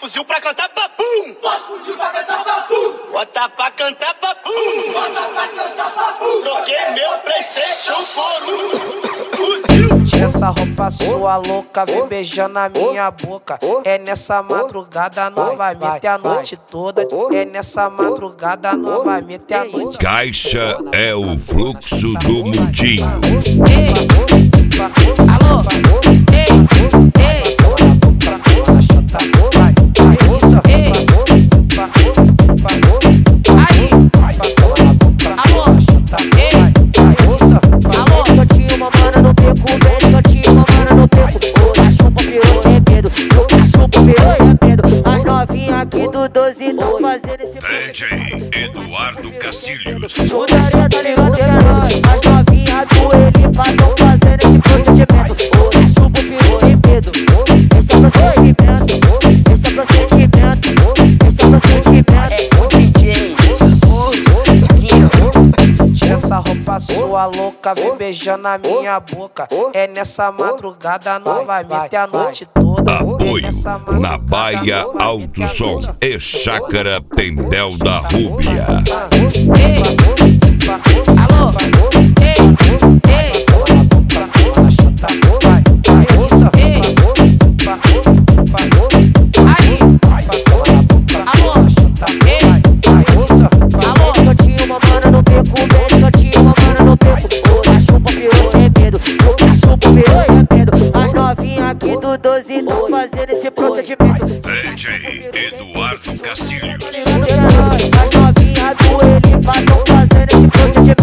fuzil pra cantar papum. Bota fuzil pra cantar papum. Bota pra cantar papum. Bota pra cantar papum. Troquei meu PlayStation por um fuzil. Tira essa roupa sua louca, vem beijando a minha boca. É nessa madrugada novamente a noite toda. É nessa madrugada novamente a noite. Caixa é o fluxo do mundinho. Alô, as novinhas aqui do 12 tão fazendo esse DJ Eduardo Castilhos. putaria, tá ligado que é nóis. As novinhas do Elipa tão fazendo esse procedimento. Olha, chupa o peru sem medo. Esse é o procedimento. Esse é o procedimento. Esse é o procedimento. Tira essa roupa sua louca, vem beijando a minha boca. É nessa madrugada novamente a noite toda. Apoio na Baia Alto Som e Chácara Pendel da Rúbia. Alô, as novinhas aqui do 12 tão fazendo esse procedimento. DJ Eduardo Castilhos. As novinhas do Elipa tão fazendo esse procedimento.